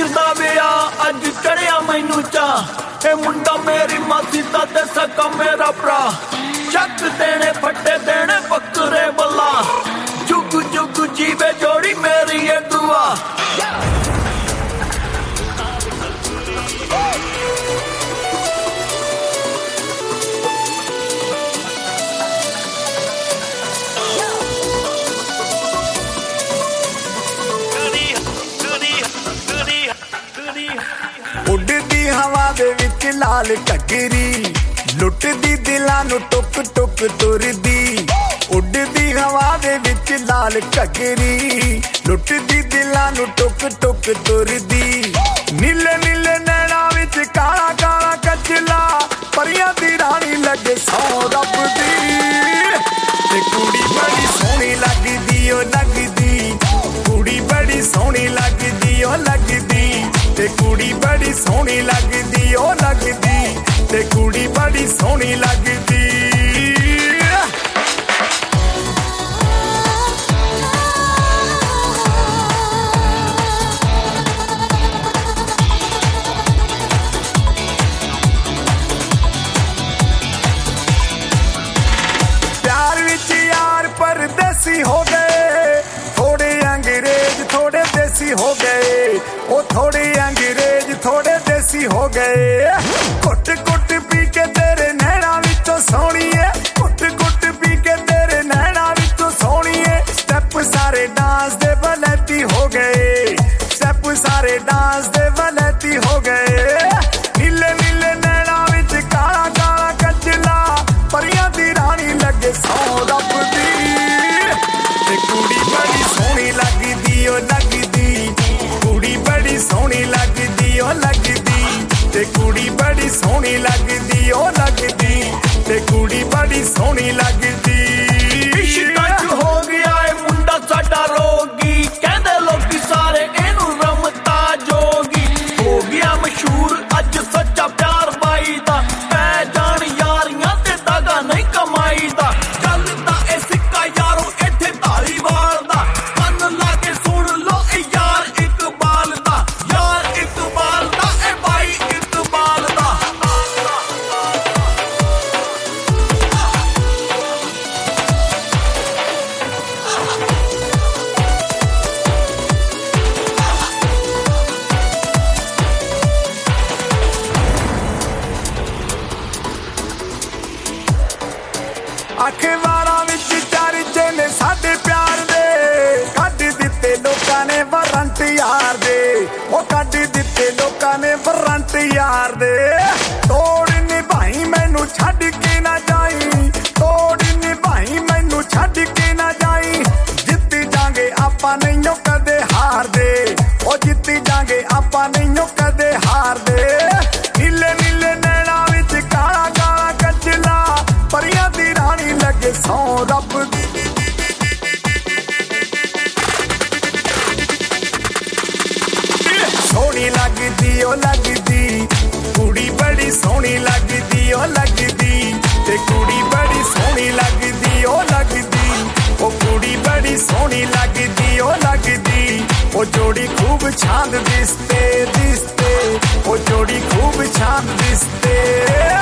ਦਾ ਵਿਆਹ ਅੱਜ ਚੜਿਆ ਮੈਨੂੰ ਚਾ ਇਹ ਮੁੰਡਾ ਮੇਰੀ ਮਾਸੀ ਦਾ ਤੇ ਸਕਾ ਮੇਰਾ ਭਰਾ ਚੱਕ ਦੇਣੇ ਫੱਟੇ ਦੇਣੇ ਬੱਕਰੇ ਬੱਲਾ ਜੁਗ ਜੁਗ ਜੀਵੇ ਜੋੜੀ ਮੇਰੀ ਇਹ ਦੁਆ ਉੱਡਦੀ ਹਵਾ ਦੇ ਵਿੱਚ ਲਾਲ ਘੱਗਰੀ ਲੁੱਟਦੀ ਦਿਲਾਂ ਨੂੰ ਟੁੱਕ ਟੁੱਕ ਤੁਰਦੀ ਉੱਡਦੀ ਹਵਾ ਦੇ ਵਿੱਚ ਲਾਲ ਘੱਗਰੀ ਲੁੱਟਦੀ ਦਿਲਾਂ ਨੂੰ ਟੁੱਕ ਟੁੱਕ ਤੁਰਦੀ ਨੀਲੇ ਨੀਲੇ ਨੈਣਾਂ ਵਿੱਚ ਕਾਲਾ ਕਾਲਾ ਕਚਲਾ ਪਰੀਆਂ ਦੀ ਰਾਣੀ ਲੱਗੇ ਸੌ ਰੱਬ ਦੀ ਤੇ ਕੁੜੀ ਬੜੀ ਸੋਹਣੀ ਲੱਗਦੀ ਓ ਲੱਗਦੀ ਕੁੜੀ ਬੜੀ ਸੋਹਣੀ ਲੱਗਦੀ ਓ ਲੱਗਦੀ ਤੇ ਕੁੜੀ ਬੜੀ ਸੋਹਣੀ ਲੱਗਦੀ ਓ ਲੱਗਦੀ ਤੇ ਕੁੜੀ ਬੜੀ ਸੋਹਣੀ ਲੱਗਦੀ ਪਿਆਰ ਵਿੱਚ ਯਾਰ ਪਰਦੇਸੀ ਹੋ ਗਏ ਥੋੜੇ ਅੰਗਰੇਜ਼ ਥੋੜੇ ਦੇਸੀ ਹੋ ਗਏ ਉਹ ਥੋੜੇ ਅੰਗਰੇਜ਼ ਥੋੜੇ ਦੇਸੀ ਹੋ ਗਏ ਕੁੱਟ ਕੁੱਟ ਪੀ ਕੇ ਤੇਰੇ ਨੈਣਾਂ ਵਿੱਚੋਂ ਸੋਹਣੀਏ ਕੁੱਟ ਕੁੱਟ ਪੀ ਕੇ ਤੇਰੇ ਨੈਣਾਂ ਵਿੱਚੋਂ ਸੋਹਣੀਏ ਸਟੈਪ ਸਾਰੇ ਡਾਂਸ ਦੇ ਬਲੈਤੀ ਹੋ ਗਏ ਸਟੈਪ ਸਾਰੇ ਡਾਂਸ ਦੇ ਬਲੈਤੀ ਹੋ ਗਏ ਨੀਲੇ ਨੀਲੇ ਨੈਣਾਂ ਵਿੱਚ ਕਾਲਾ ਕਾਲਾ ਕਚਲਾ ਪਰੀਆਂ ਦੀ ਰਾਣੀ ਲੱਗੇ ਸੌ ਰੱਬ ਦੀ ਤੇ ਕੁੜੀ ਬੜੀ ਸੋਹਣੀ ਲੱਗਦੀ ਓ ਲੱਗਦੀ ਕੁੜੀ ਬੜੀ ਸੋਹਣੀ ਲੱਗਦੀ ਓ ਲੱਗਦੀ ਤੇ ਕੁੜੀ ਬੜੀ ਸੋਹਣੀ ਲੱਗਦੀ ਓ ਲੱਗਦੀ ਤੇ ਕੁੜੀ ਬੜੀ ਸੋਹਣੀ ਲੱਗਦੀ ਇਸ਼ਕਾਂ 'ਚ ਹੋ ਗਿਆ ਏ ਮੁੰਡਾ ਸਾਡਾ ਰੋਗੀ ਕਹਿੰਦੇ ਲੋਕੀ ਸਾਰੇ ਇਹਨੂੰ ਰਮਤਾ ਜੋਗੀ ਹੋ ਗਿਆ ਮਸ਼ਹੂਰ ਅੱਜ ਸੱਚਾ ਪਿਆਰ ਬਾਈ ਦਾ ਪੈ ਜਾਣ ਯਾਰੀਆਂ ਤੇ ਦਾਗਾ ਨਹੀਂ ਕਮਾਈ ਦਾ ਗੱਲ ਤਾਂ ਇਹ ਸਿੱਕਾ ਯਾਰੋ ਇੱਥੇ ਧਾਰੀਵਾਲ ਦਾ ਕੰਨ ਲਾ ਕੇ ਸੁਣ ਲੋ ਇਹ ਯਾਰ ਇਕਬਾਲ ਦਾ ਇਹ ਬਾਈ ਇਕਬਾਲ ਦਾ ਅਖਬਾਰਾਂ ਵਿੱਚ ਚਰਚੇ ਨੇ ਸਾਡੇ ਪਿਆਰ ਦੇ ਕੱਢ ਦਿੱਤੇ ਲੋਕਾਂ ਨੇ ਵਾਰੰਟ ਯਾਰ ਦੇ ਉਹ ਕੱਢ ਦਿੱਤੇ ਲੋਕਾਂ ਨੇ ਵਾਰੰਟ ਯਾਰ ਦੇ ਤੋੜ ਨਿਭਾਈ ਮੈਨੂੰ ਛੱਡ ਕੇ ਨਾ ਜਾਈ ਤੋੜ ਨਿਭਾਈ ਮੈਨੂੰ ਛੱਡ ਕੇ ਨਾ ਜਾਈ ਜਿੱਤ ਜਾਗੇ ਆਪਾਂ ਨਹੀਂ ਕਦੇ ਹਾਰਦੇ ਉਹ ਜਿੱਤ ਜਾਗੇ ਆਪਾਂ ਨਹੀਂ ਕਦੇ ਹਾਰਦੇ ਨੀਲੇ ਨੀਲੇ ਨੈਣਾਂ ਵਿੱਚ ਕਾਲਾ ਕਾਲਾ ਕਚਲਾ ਪਰੀਆਂ ਦੀ ਰਾਣੀ ਲੱਗੇ ਸੌ ਰੱਬ ਦੀ ਸੋਹਣੀ ਲੱਗਦੀ ਓ ਲੱਗਦੀ ਕੁੜੀ ਬੜੀ ਸੋਹਣੀ ਲੱਗਦੀ ਓ ਲੱਗਦੀ ਤੇ ਕੁੜੀ ਬੜੀ ਸੋਹਣੀ ਲੱਗਦੀ ਓ ਲੱਗਦੀ ਉਹ ਕੁੜੀ ਬੜੀ ਸੋਹਣੀ ਲੱਗਦੀ ਓ ਲੱਗਦੀ ਉਹ ਜੋੜੀ ਖੂਬ ਛਾਂਦ ਦਿਸਤੇ ਦਿਸਤੇ ਉਹ ਜੋੜੀ ਖੂਬ ਛਾਂਦ ਦਿਸਤੇ